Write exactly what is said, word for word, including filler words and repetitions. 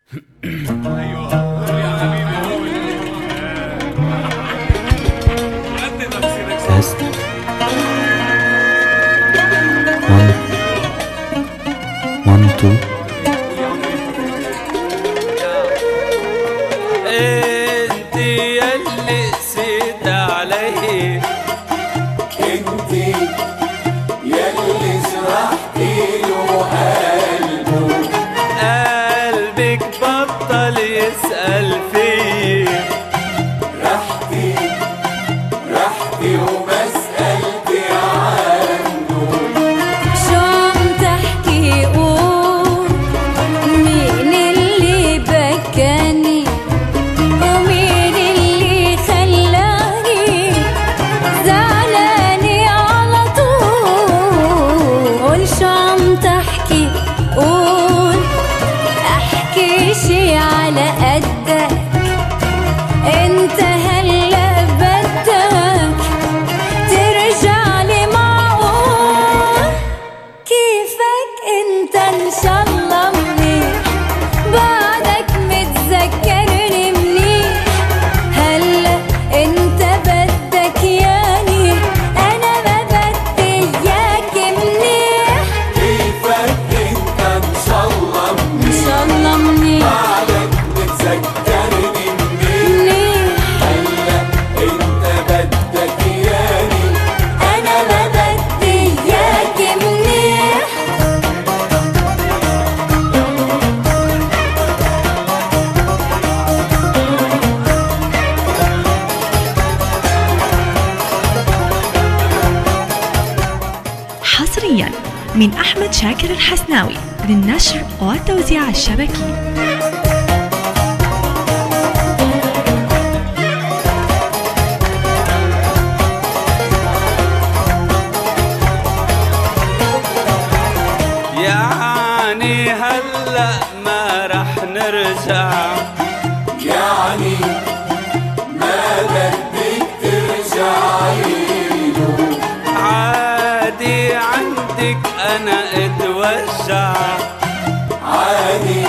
ايوه يا حبيبي. Test. One. One, two. انت يلي قسيت علي، انت يلي جرحتي له قلبه، قلبك بطل يسأل فيه، رحتي رحتي وما سألتي عنه. شو عم تحكي؟ قول مين اللي بكاني ومين اللي خلاني زعلاني على طول. شو عم تحكي؟ قول احكي شي على قدك، انت هلا بدك ترجع لي. معقول كيفك انت ان شاء الله منيح، بعدك متذكرني منيح. هلا انت بدك ياني، انا ما بدي اياك منيح. كيفك انت ان شاء الله ان منيح، شاء الله منيح بعدك متذكرني منيح. منيح. هلا انت بدك ياني، انا ما بدي اياك منيح. حصريا من أحمد شاكر الحسناوي للنشر والتوزيع الشبكي. يعني هلا ما رح نرجع، يعني ما بدك ترجعي له. عادي عندك أنا اتوجع، عادي